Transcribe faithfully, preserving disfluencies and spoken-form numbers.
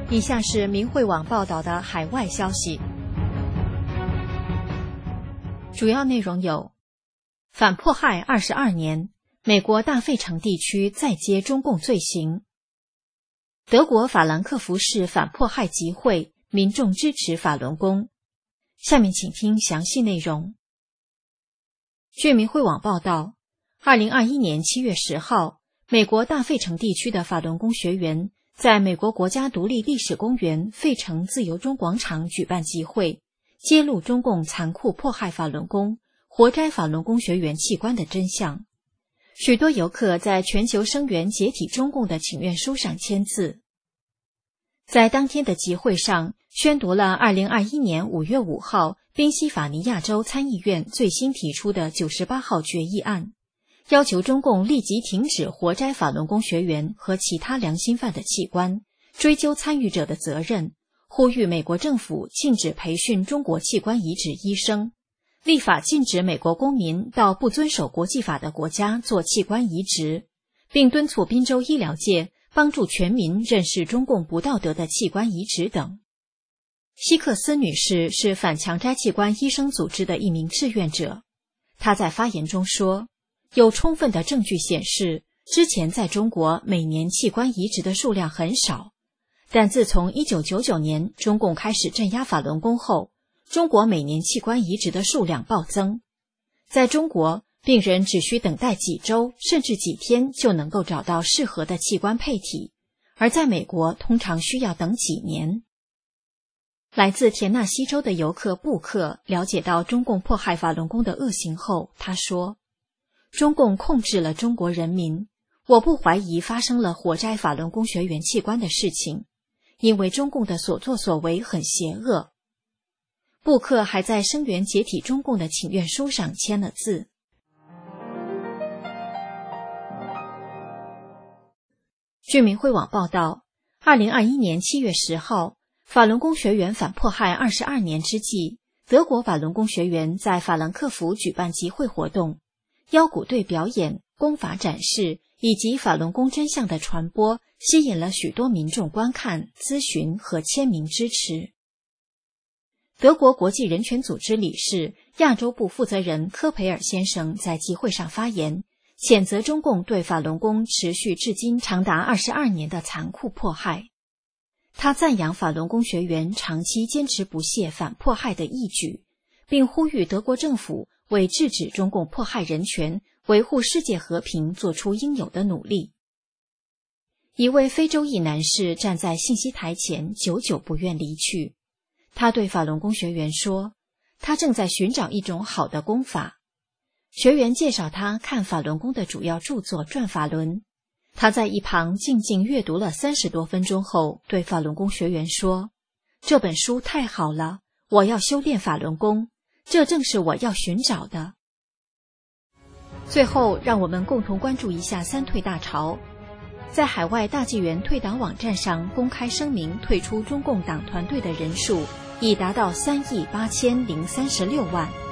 以下是明慧网报道的海外消息，主要内容有：反迫害二十二年，美国大费城地区再接中共罪行；德国法兰克福市反迫害集会，民众支持法轮功。下面请听详细内容。据明慧网报道，二零二一年七月十号，美国大费城地区的法轮功学员在美国国家独立历史公园费城自由中广场举办集会，揭露中共残酷迫害法轮功、活摘法轮功学员器官的真相。许多游客在全球声援解体中共的请愿书上签字。在当天的集会上，宣读了二零二一年五月五号宾夕法尼亚州参议院最新提出的九十八号决议案，要求中共立即停止活摘法轮功学员和其他良心犯的器官，追究参与者的责任，呼吁美国政府禁止培训中国器官移植医生，立法禁止美国公民到不遵守国际法的国家做器官移植，并敦促宾州医疗界帮助全民认识中共不道德的器官移植等。希克斯女士是反强摘器官医生组织的一名志愿者，她在发言中说，有充分的证据显示，之前在中国每年器官移植的数量很少，但自从一九九九年中共开始镇压法轮功后，中国每年器官移植的数量暴增。在中国，病人只需等待几周甚至几天就能够找到适合的器官配体，而在美国通常需要等几年。来自田纳西州的游客布克了解到中共迫害法轮功的恶行后，他说，中共控制了中国人民，我不怀疑发生了活摘法轮功学员器官的事情，因为中共的所作所为很邪恶。布克还在声援解体中共的请愿书上签了字。据明慧网报道，二零二一年七月十号，法轮功学员反迫害二十二年之际，德国法轮功学员在法兰克福举办集会活动，腰鼓队表演、功法展示以及法轮功真相的传播，吸引了许多民众观看、咨询和签名支持。德国国际人权组织理事、亚洲部负责人科培尔先生在集会上发言，谴责中共对法轮功持续至今长达二十二年的残酷迫害。他赞扬法轮功学员长期坚持不懈反迫害的义举，并呼吁德国政府为制止中共迫害人权、维护世界和平做出应有的努力。一位非洲裔男士站在信息台前，久久不愿离去。他对法轮功学员说，他正在寻找一种好的功法。学员介绍他看法轮功的主要著作《转法轮》。他在一旁静静阅读了三十多分钟后，对法轮功学员说，这本书太好了，我要修炼法轮功，这正是我要寻找的。最后，让我们共同关注一下三退大潮。在海外大纪元退党网站上公开声明退出中共党团队的人数已达到三亿八千零三十六万。